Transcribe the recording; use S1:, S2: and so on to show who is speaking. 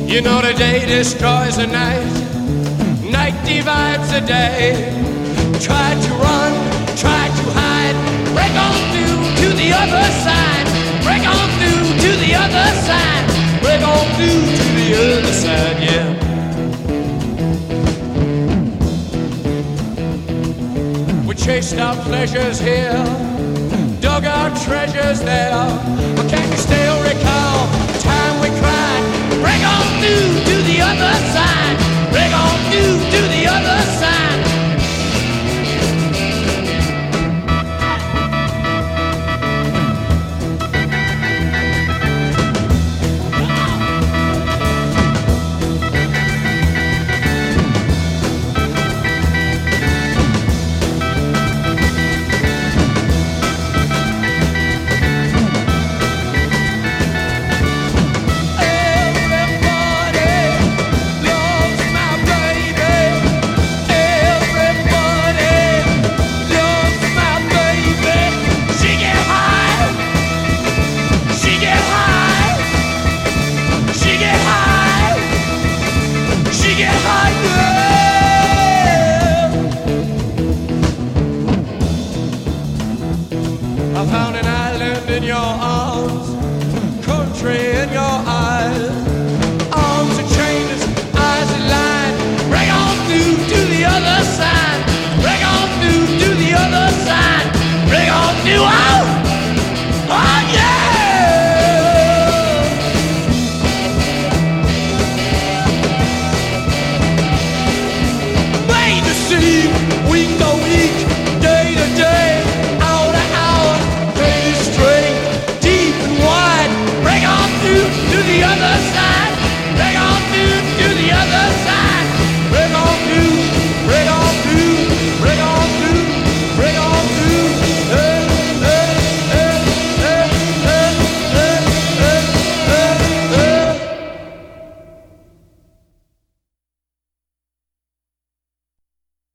S1: You know the day destroys the night, night divides the day. Try to run, try to hide, break on through to the other side, break on through to the other side, break on through to the other side, yeah. We chased our pleasures here, dug our treasures there, but can you still recall the time we cried? Break on through to the other side, break on through to the other side. I found an island in your arms, country in your eyes. Arms are chainless, eyes are lined. Break on through to the other side. Break on through to the other side. Break on through, oh, oh yeah. Made to see, we go